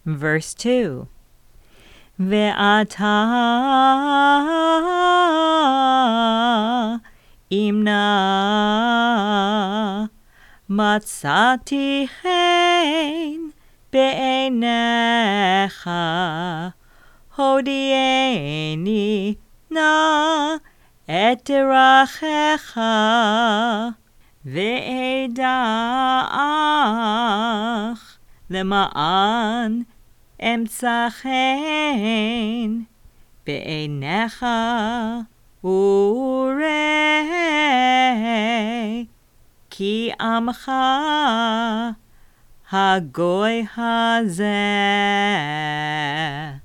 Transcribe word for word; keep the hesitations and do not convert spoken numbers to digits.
Verse two. Ve'ata imna matzati chen be'einecha hodieni na et derachecha ve'edach lema'an emtzachen be'einecha urei ki amcha hagoy hazeh.